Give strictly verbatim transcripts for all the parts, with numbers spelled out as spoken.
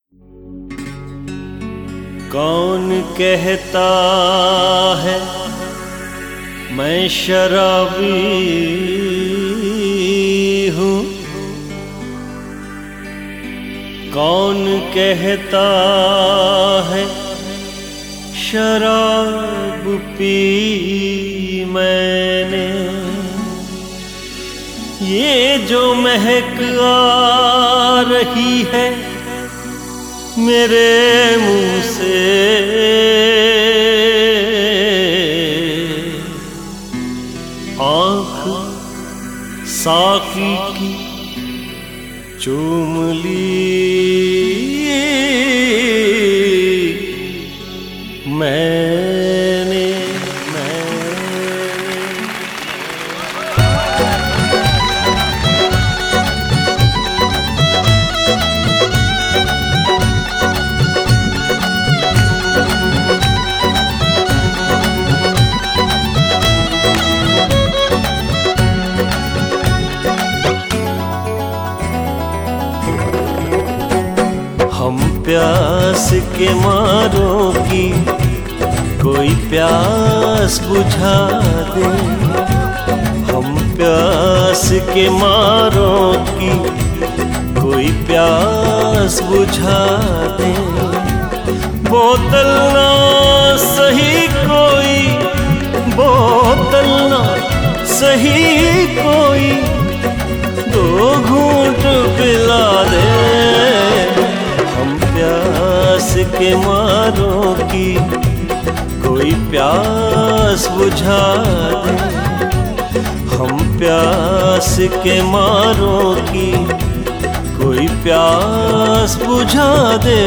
कौन कहता है मैं शराबी हूँ, कौन कहता है शराब पी मैंने। ये जो महक आ रही है मेरे मुंह से, आँख साकी की चूम ली मैंने। हम प्यास के मारों की कोई प्यास बुझा दे, हम प्यास के मारों की कोई प्यास बुझा दे। बोतल ना सही कोई, बोतल ना सही कोई, दो घूंट पिला दे। प्यास के मारों की कोई प्यास बुझा दे, हम प्यास के मारों की कोई प्यास बुझा दे।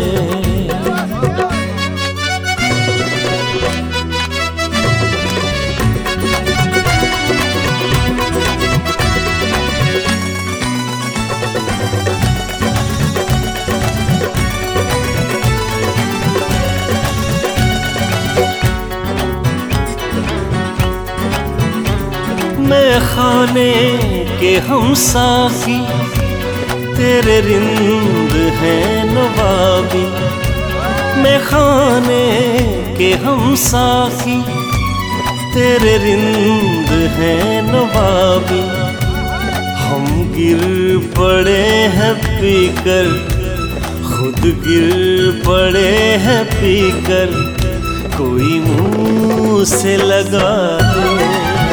मैं खाने के हम साफी तेरे रिंद हैं नवाबी, मैं खाने के हम साफी तेरे रिंद हैं नवाबी। हम गिर पड़े हैं पीकर, खुद गिर पड़े हैं पीकर, कोई मुंह से लगा दे।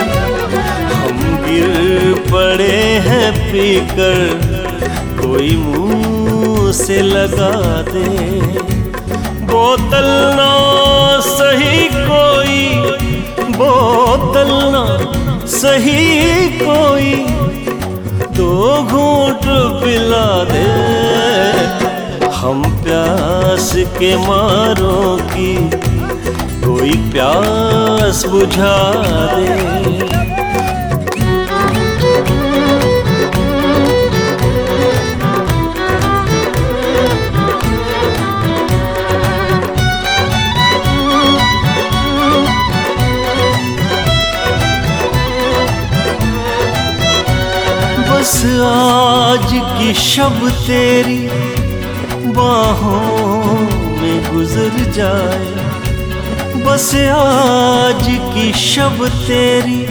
गिर पड़े हैं पीकर, कोई मुंह से लगा दे। बोतल ना सही कोई, बोतल ना सही कोई, दो घूंट पिला दे। हम प्यास के मारों की कोई प्यास बुझा दे। बस आज की शब तेरी बाहों में गुजर जाए, बस आज की शब तेरी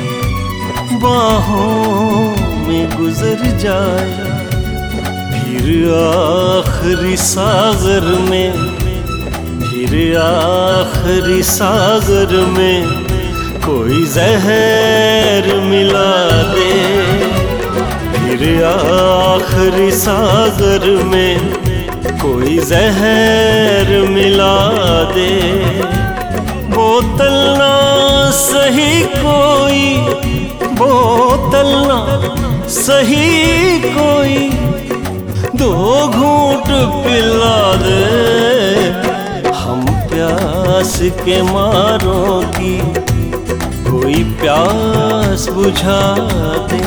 बाहों में गुजर जाए। फिर आखिरी सागर में, फिर आखिरी सागर में कोई जहर मिला दे। फिर आखिरी सागर में कोई जहर मिला दे। बोतल ना सही कोई, बोतल ना सही कोई, दो घूंट पिला दे। हम प्यास के मारों की कोई प्यास बुझा दे।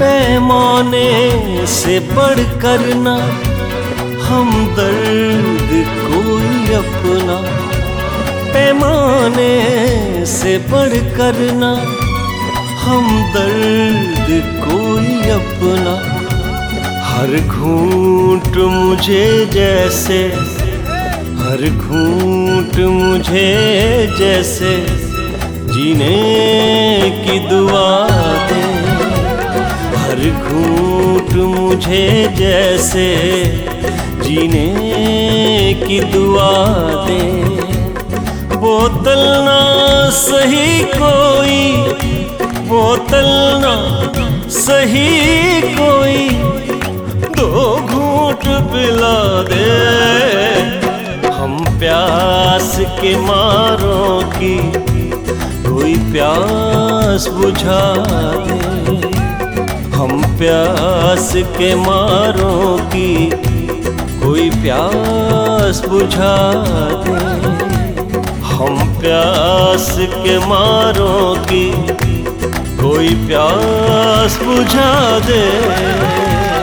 पैमाने से बढ़कर ना हम दर्द कोई अपना, पैमाने से बढ़कर ना हम दर्द कोई अपना। हर घूंट मुझे जैसे, हर घूंट मुझे जैसे जीने की दुआ दे। हर घूंट मुझे जैसे जीने की दुआ दे। बोतल ना सही कोई, बोतल ना सही कोई, दो घूंट पिला दे। हम प्यास के मारों की कोई प्यास बुझा दे। हम प्यास के मारों की कोई प्यास बुझा दे। हम प्यास के मारों की कोई प्यास बुझा दे।